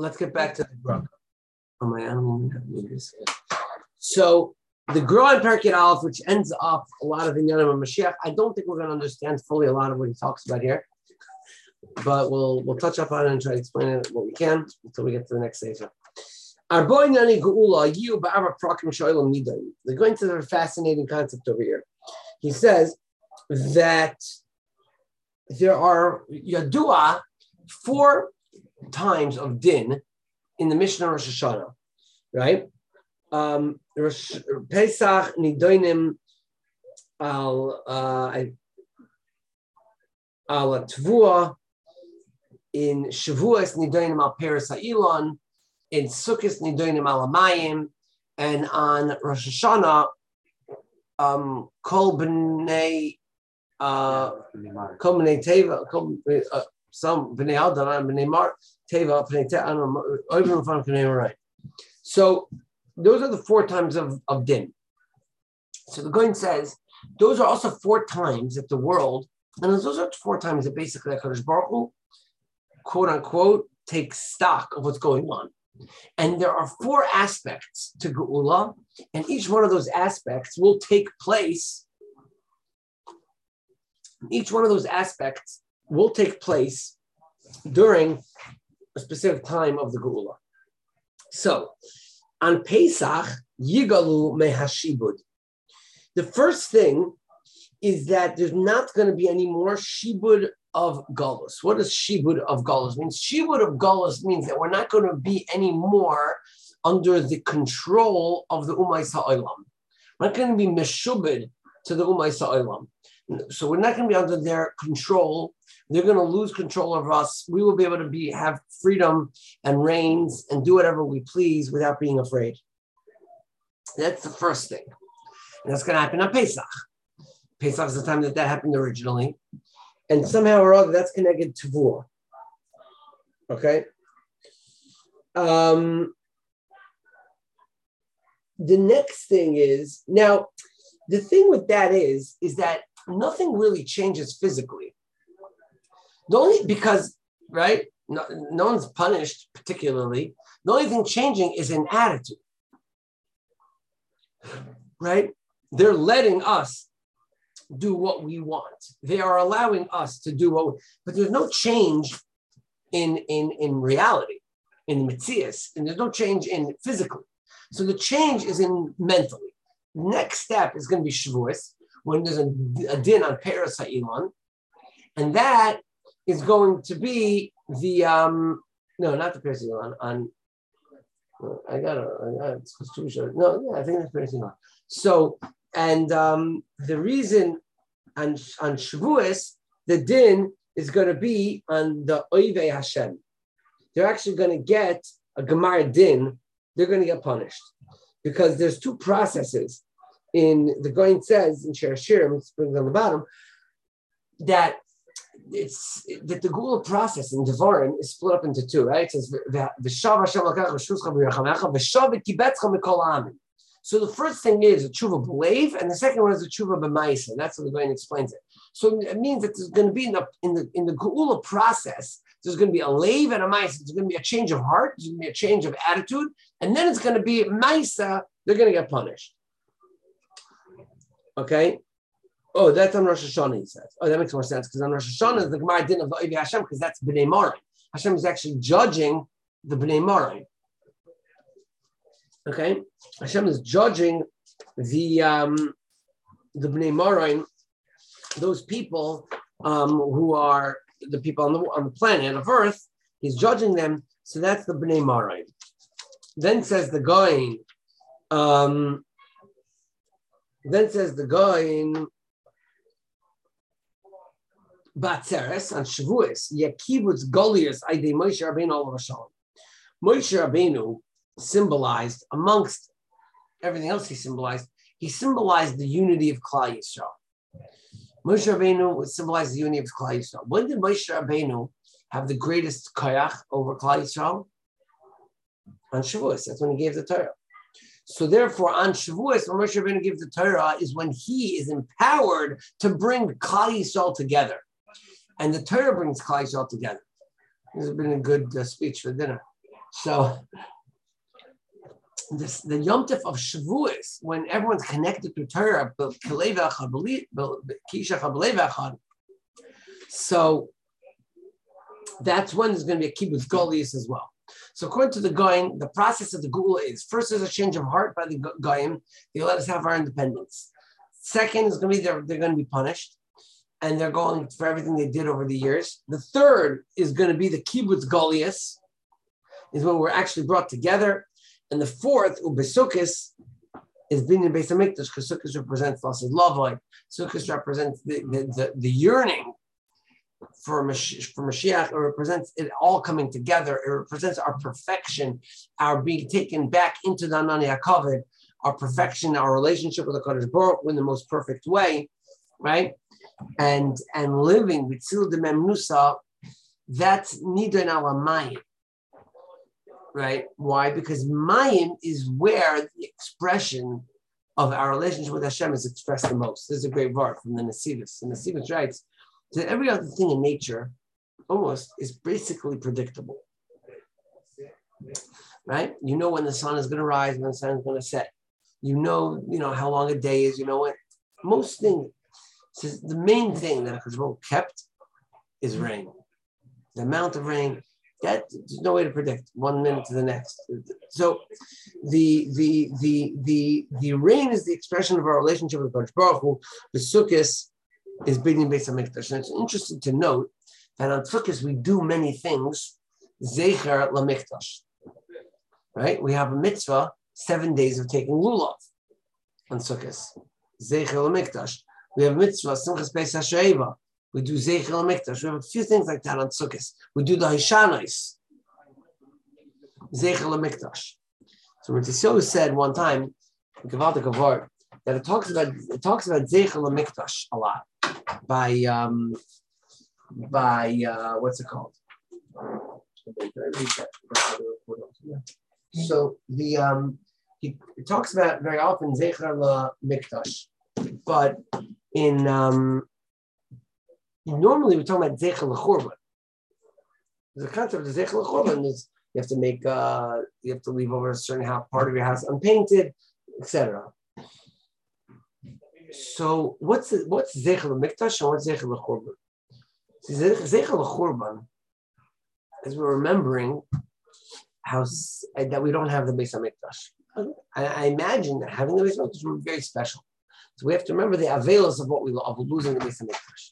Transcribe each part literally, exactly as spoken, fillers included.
let's get back to the Gra. Oh my, I don't need this. So the Gra in Perkei Aleph, which ends up a lot of the Inyanim of Mashiach, I don't think we're going to understand fully a lot of what he talks about here, but we'll we'll touch up on it and try to explain it what we can until we get to the next stage. They're going to a fascinating concept over here. He says that there are Yadua four times of din in the Mishnah Rosh Hashanah, right? Um, Rosh, Pesach Nidoinim al uh, al Tvua, in Shavuos Nidoinim al Peres Ha'ilon, in Sukkot Nidoinim al Hamayim, and on Rosh Hashanah, um, Kol B'nei uh, Kol B'nei Teva, Kol uh, some B'nei Aldan, B'nei Mar Teva, B'nei Teva, I don't know, over in front of B'nei Right. So those are the four times of, of din. So the Goin says those are also four times that the world, and those are four times that basically HaKadosh Baruch Hu, quote unquote, takes stock of what's going on. And there are four aspects to Geula, and each one of those aspects will take place. Each one of those aspects will take place during a specific time of the Geula. So, on Pesach, Yigalu Mehashibud. The first thing is that there's not going to be any more Shibud of Galus. What does Shibud of Galus mean? Shibud of Galus means that we're not going to be any more under the control of the Umayis Ha'olam. We're not going to be Meshubid to the Umayis Ha'olam. So we're not going to be under their control. They're going to lose control of us. We will be able to be have freedom and reigns and do whatever we please without being afraid. That's the first thing. And that's going to happen on Pesach. Pesach is the time that that happened originally. And somehow or other, that's connected to Tvua. Okay? Um, the next thing is, now, the thing with that is, is that nothing really changes physically. The only, because, right, no, no one's punished particularly. The only thing changing is an attitude. Right? They're letting us do what we want. They are allowing us to do what we, but there's no change in, in, in reality, in Metzias, and there's no change in physically. So the change is in mentally. Next step is going to be Shavuos, when there's a, a din on Peres Ha'ilon, and that is going to be the, um, no, not the Peres Ha'ilon, on, I got it, I got it, it's too short. No, yeah, I think that's Peres Ha'ilon. So, and um, the reason on, on Shavuos, the din is going to be on the Oivei Hashem. They're actually going to get a Gemara din. They're going to get punished because there's two processes. In the Goin says in Shir Hashirim, it's brings on the bottom, that it's that the Geula process in Devarim is split up into two, right? It says V'shav Hashem l'kach v'shuscha b'yirchamecha v'shav v'kibetzcha mikol ha'amim. So the first thing is a tshuva b'leiv, and the second one is a tshuva b'maisa. That's what the Goin explains it. So it means that there's going to be in the in the in the Geula process, there's going to be a leiv and a maisa. There's going to be a change of heart. There's going to be a change of attitude, and then it's going to be maisa. They're going to get punished. Okay. Oh, that's on Rosh Hashanah, he says. Oh, that makes more sense because on Rosh Hashanah is the Gemara din of the Oivei Hashem because that's Bnei Marim. Hashem is actually judging the Bnei Marim. Okay, Hashem is judging the um, the Bnei Marim, those people um, who are the people on the on the planet of Earth. He's judging them, so that's the Bnei Marim. Then says the Goin. Um, then says the Goin. Batzeres on Shavuos, Yakibutz Goliath Aidei Moshe Rabbeinu Olav Hashem. Moshe Rabbeinu symbolized, amongst everything else he symbolized, he symbolized the unity of Klal Yisrael. Moshe Rabbeinu would symbolize the unity of Klal Yisrael. When did Moshe Rabbeinu have the greatest koyach over Klal Yisrael? On Shavuos, that's when he gave the Torah. So therefore, on Shavuos, when Moshe Rabbeinu gives the Torah, is when he is empowered to bring Klal Yisrael together. And the Torah brings Klal Yisrael together. This has been a good uh, speech for dinner. So this, the Yom Tov of Shavuos, when everyone's connected to Torah, so that's when there's going to be a kibbutz golius as well. So according to the Goyim, the process of the Geula is, first there's a change of heart by the Goyim. They let us have our independence. Second is going to be they're, they're going to be punished, and they're going for everything they did over the years. The third is going to be the kibbutz golius, is when we're actually brought together. And the fourth, Ubesukis, is being in Beis Hamikdash, because Sukkot represents Lasid Lavoi. Sukkot represents the, the, the, the yearning for, Mash- for Mashiach. It represents it all coming together. It represents our perfection, our being taken back into the Anani HaKavod, our perfection, our relationship with the Kadosh Baruch Hu in the most perfect way, right? And and living with Tzil de Memnusa, that's Nidon Alamayim. Right? Why? Because Mayim is where the expression of our relationship with Hashem is expressed the most. This is a great verse from the Nesivos. And Nesivos writes that every other thing in nature almost is basically predictable. Right? You know when the sun is going to rise and when the sun is going to set. You know, you know how long a day is. You know what? Most things, says the main thing that a control kept is rain. The amount of rain. That there's no way to predict one minute to the next. So the the the the the rain is the expression of our relationship with Baruch Baruch Hu. The Sukkot is building Beis Hamikdash. And it's interesting to note that on Sukkot we do many things. Zecher LaMikdash. Right? We have a mitzvah, seven days of taking lulav on Sukkot. Zecher LaMikdash. We have a mitzvah, Simchas Beis HaShoeva. We do Zeichel HaMikdash. We have a few things like that on Sukkot. We do the Hishanos. Zeichel HaMikdash. So Ritzios said one time, Gevalt Kavod, that it talks about it talks about Zeichel HaMikdash a lot by um by uh, what's it called? So the um he it talks about very often Zeichel HaMikdash, but in um. Normally, we're talking about Zeichel L'Churban. The concept of Zeichel L'Churban is you have to make, uh, you have to leave over a certain house, part of your house unpainted, et cetera. So, what's the, what's Zeichel L'Mikdash and what's Zeichel L'Churban? See, Zeichel L'Churban is we're remembering how that we don't have the Beis Hamikdash. I, I imagine that having the Beis Hamikdash would be very special. So we have to remember the avelos of what we of losing the Beis Hamikdash.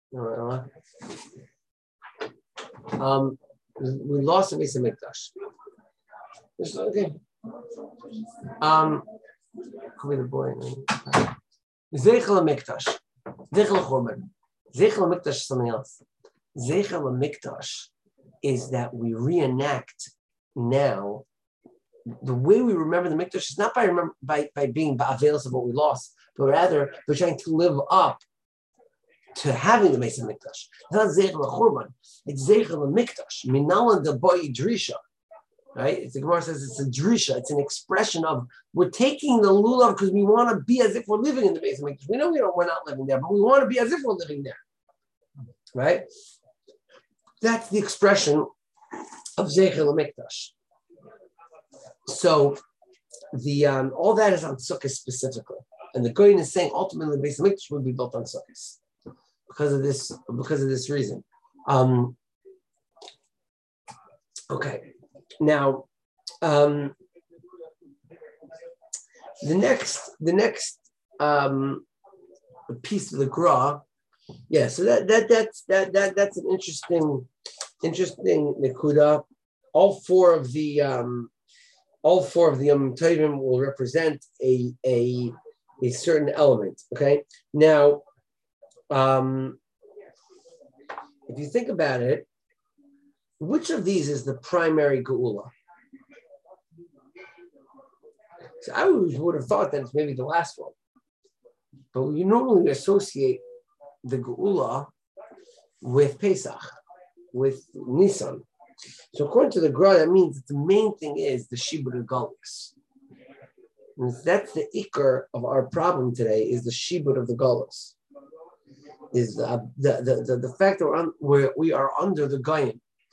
Um, we lost the Beis Hamikdash. Okay. Um, could be the boy. Zeichel HaMikdash. Zeichel HaChurban. Zeichel HaMikdash is something else. Zeichel HaMikdash is that we reenact now. The way we remember the Mikdash is not by remember by, by being ba'avelos of what we lost, but rather we're trying to live up to having the Beis Hamikdash. It's not Zeichel HaChurban. It's Zeichel HaMikdash. Minalan the boy drisha. Right? It's, the Gemara says it's a drisha. It's an expression of we're taking the lulav because we want to be as if we're living in the Beis Hamikdash. We know we don't, we're not living there, but we want to be as if we're living there. Right? That's the expression of Zeichel HaMikdash. So the um, all that is on Sukkot specifically. And the Goyin is saying ultimately the Beis Hamikdash would be built on Sukkot. Because of this, because of this reason. Um, okay, now um, the next, the next um, piece of the Gra, yeah. So that that that's that that that's an interesting, interesting nekuda. All four of the um, all four of the Yom Tovim will represent a a a certain element. Okay, now. Um, if you think about it, which of these is the primary geula? So I would, would have thought that it's maybe the last one, but you normally associate the geula with Pesach, with Nisan. So according to the Gra, that means that the main thing is the Shibud Galus. That's the ikar of our problem today, is the Shibud of the Galus. Is uh, the, the, the, the fact that we're, on, we're, we are under the Goyim.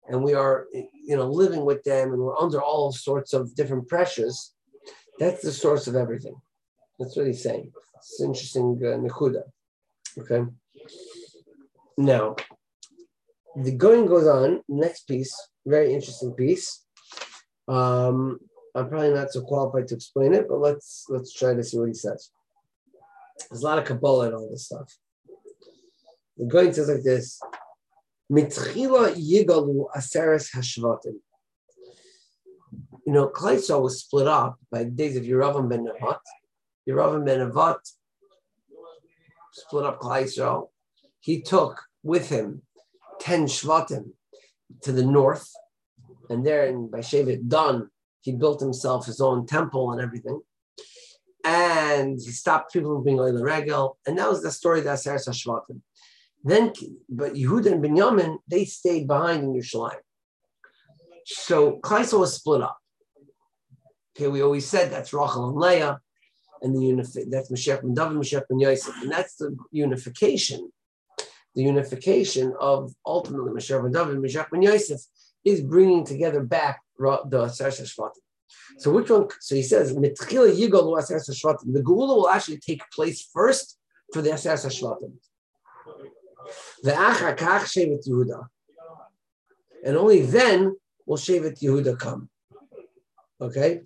and we are, you know, living with them, and we're under all sorts of different pressures, that's the source of everything. That's what he's saying. It's an interesting uh, nekuda. Okay. Now, the going goes on. Next piece, very interesting piece. Um, I'm probably not so qualified to explain it, but let's let's try to see what he says. There's a lot of Kabbalah and all this stuff. The going says like this: Mitchila yigalu aseres hashvatim. You know, Klal Yisrael was split up by the days of Yeravam ben Nevat. Yeravam ben Nevat split up Klal Yisrael. He took with him ten shvatim to the north, and there in by Shevet Dan, he built himself his own temple and everything. And he stopped people from being Oile Regel, and that was the story of the Aseres HaShvatim. Then, but Yehuda and Binyamin, they stayed behind in Yerushalayim. So Klal Yisrael was split up. Okay, we always said that's Rachel and Leah, and the unifi- that's Mashiach ben David, Mashiach ben Yosef, and that's the unification. The unification of ultimately Mashiach ben David, Mashiach ben Yosef is bringing together back the Aseres HaShvatim. So which one? So he says, Mitchila Yigalu Aseres HaShvatim. The Geula will actually take place first for the Aseres HaShvatim. Ve'achar kach Shevet Yehuda, and only then will Shevet Yehuda come. Okay.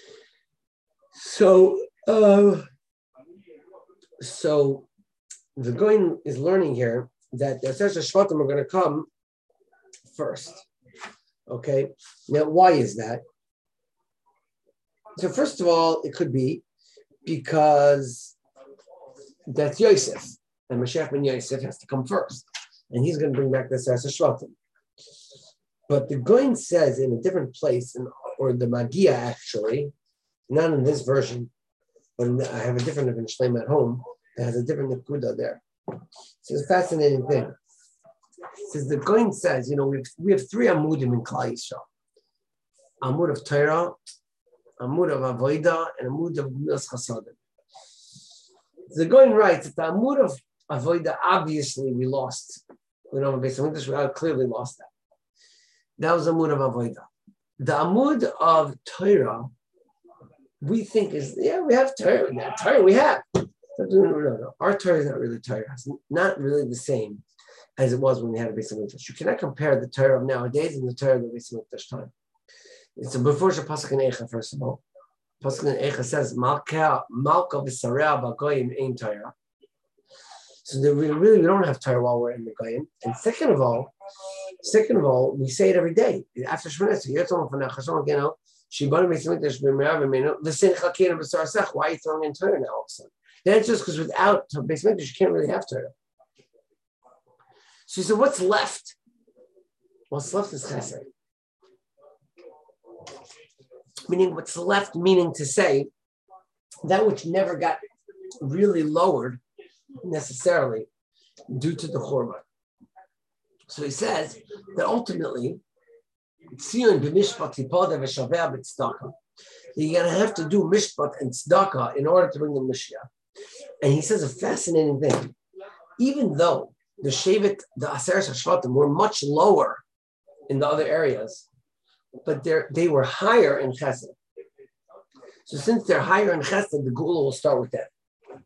So, uh, so the Goin is learning here that the Aseres HaShvatim are going to come first. Okay. Now, why is that? So first of all, it could be because that's Yosef, and Mashiach ben Yosef has to come first, and he's going to bring back the Aseres HaShvatim. But the Goin says in a different place, in, or the Magia actually, not in this version, but in the, I have a different Ibn Shleim at home that has a different Nekuda there. So it's a fascinating thing. It says the Goin says, you know, we have, we have three Amudim in Klal Yisrael. Amud of Torah, Amud of Avodah, and Amud of Gemilas Chasadim. The Goin writes that the Amud of Avodah, obviously we lost. We don't have a base of English, we clearly lost that. That was Amud of Avodah. The Amud of Torah, we think is, yeah, we have Torah. We have Torah, we have. No, no, no. Our Torah is not really Torah. It's not really the same as it was when we had a base of English. You cannot compare the Torah of nowadays and the Torah of the base of English time. It's a before Pasuk in Eicha, first of all. Pasuk in Eicha says, Malka Malka v'Sarea b'Goyim ein Torah. So that we really we don't have Torah while we're in the Goyim. And second of all, second of all, we say it every day. After Shemona Esrei, why are you throwing in Torah now all of a sudden? Then it's just because without Beis Mikdash, you can't really have Torah. So he said, what's left? What's left is Chesed. Meaning what's left, meaning to say, that which never got really lowered necessarily due to the Churban. So he says that ultimately, you're going to have to do mishpat and tzedakah in order to bring the Mashiach. And he says a fascinating thing. Even though the Shevet, the Aseres HaShvatim were much lower in the other areas, but they they were higher in Chesed. So since they're higher in Chesed, the Geula will start with that.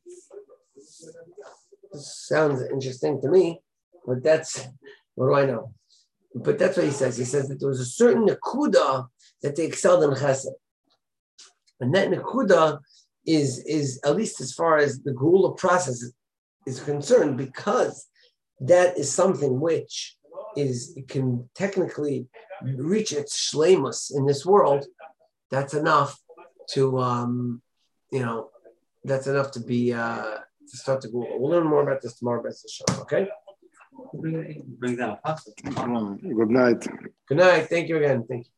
This sounds interesting to me, but that's, what do I know? But that's what he says. He says that there was a certain Nekuda that they excelled in Chesed. And that Nekuda is, is, at least as far as the Geula process is concerned, because that is something which is, it can technically reach its shleimus in this world. That's enough to, um, you know, that's enough to be, uh, to start to go. We'll learn more about this tomorrow, B'ez Hashem, okay? Bring that up. Good night. Good night. Thank you again. Thank you.